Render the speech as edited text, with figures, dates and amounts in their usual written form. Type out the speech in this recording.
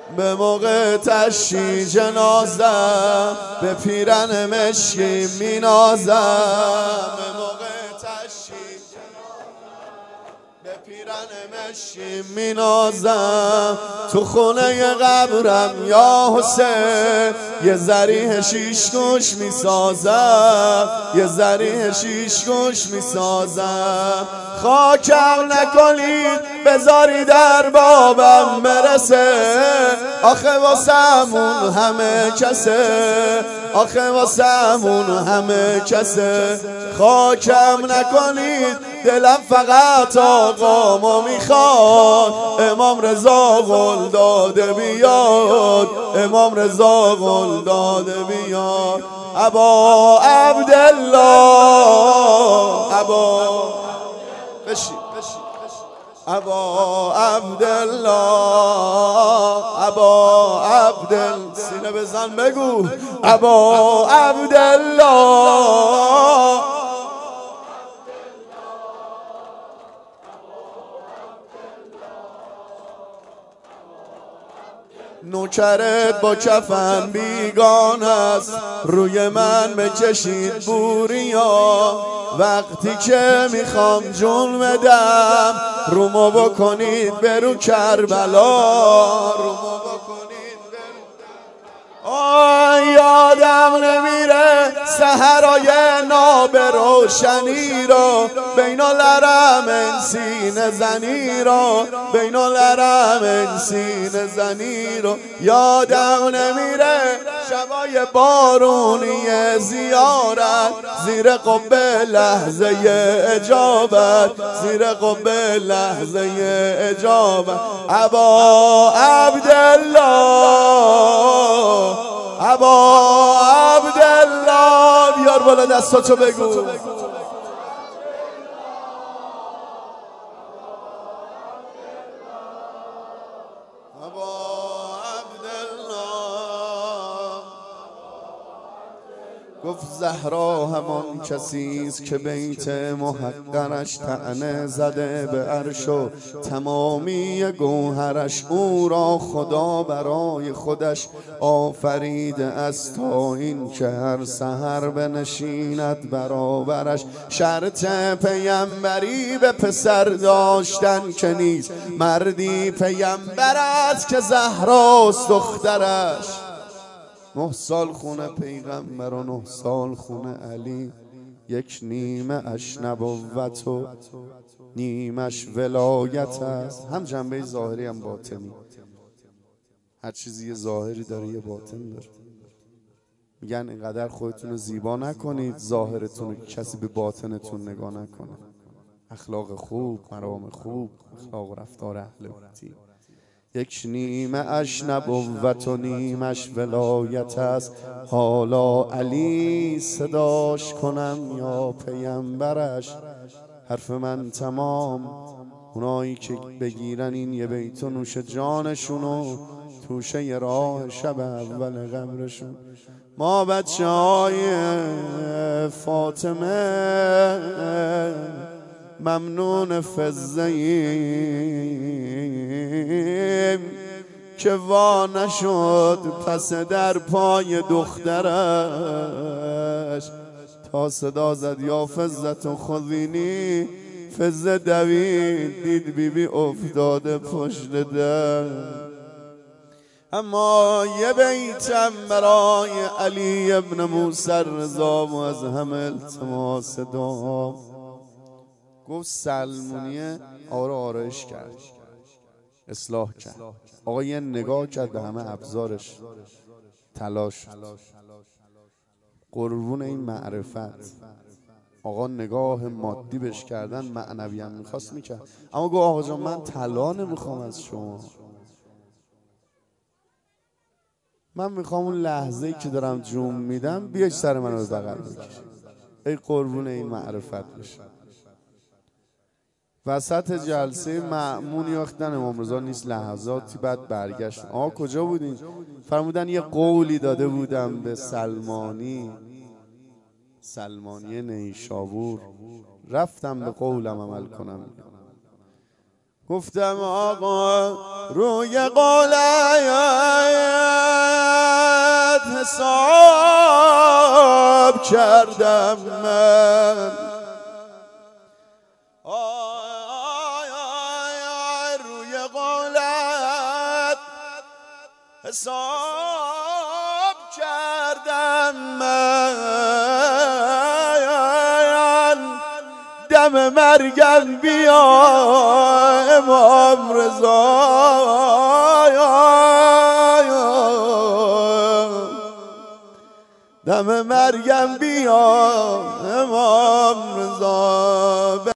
به موقع تشییع جنازه به پیرن مشکی مینازم، به موقع تشییع به پیرن مشکی مینازم. تو خونه قبرم یا حسین یه ذریح شیش گوش میسازم، یه ذریح شیش گوش میسازم. خاکم نکنید بذاری در بابم برسه، آخه واسمون همه کسه، آخه واسمون همه کسه. خاکم نکنید دلم فقط آقامو میخواد، امام رضا قول داده بیاد، امام رضا قول داده بیاد. ابا عبدالله، ابا ابا عبدالله، ابا عبدالله، سینه بزن بگو ابا عبدالله. نوکرت با کفن بیگانه است، روی من بکشید بوریا. وقتی که میخوام جون بدم رومو بکنید برو کربلا، رومو بکنید برو. یادم نمیره سحرای ناب روشنی رو، بین الحرمین سینه زنی رو، بین الحرمین سینه زنی رو. یادم نمیره شبای بارونی زیارت، زیر قبه لحظه اجابت، زیر قبه لحظه اجابت. ابا عبدالله، ابا عبدالله، بیار بالا دستاتو بگو گفت زهرا همان کسیست که بیت محقرش طعنه زده به عرش و تمامی گوهرش او را خدا برای خودش آفریده است، تا این که هر سحر بنشیند برابرش. شرط پیمبری به پسر داشتن که نیست، مردی پیمبرت که زهراست دخترش. 9 سال خونه پیغمبر و 9 سال خونه علی، یک نیمه اش نبوت و نیمش ولایت است. هم جنبه ظاهری هم باطنی، هر چیزی یه ظاهری داره یه باطن داره. میگن اینقدر خودتون رو زیبا نکنید ظاهرتون رو کسی به باطنتون نگاه نکنه. اخلاق خوب، مرام خوب، اخلاق و رفتار اهل بیتی. یک نیمه اش نبوت و نیمش ولایت است. حالا علی صداش کنم یا پیمبرش؟ حرف من تمام. اونایی که بگیرن این یه بیت و نوش جانشونو توشه ی راه شب اول قبرشون. ما بچه های فاطمه ممنون فزاییم که وا نشد پس در پای دخترش، تا صدا زد یا فزت و خذینی. فزه دوید دید بیبی افتاده پشت در. اما یه بیتم برای علی ابن موسی رضا و از همه التماس دعا. گفت سلمونیه آره آرایش کرد، اصلاح کرد. آقا یه نگاه کرد به همه ابزارش، تلاش قربون این معرفت. آقا نگاه مادی بش کردن، معنوی هم میخواست میکرد. اما گفت آقا جان من طلا نمیخوام از شما، من میخوام اون لحظه‌ای که دارم جون میدم بیاید سر منو به بغل بکشید. ای قربون این معرفت بشه. وسط جلسه مأمون یاختن امام رضا نیست، لحظاتی بعد برگشت. کجا بودین؟ فرمودن یه قولی داده بودم به سلمانی نیشابور، رفتم به قولم عمل کنم. گفتم آقا روی قولت حساب کردم من، روی قولت حساب کردم من، دم مرگم بیا امام رضا، دم مرگم بیا امام رضا.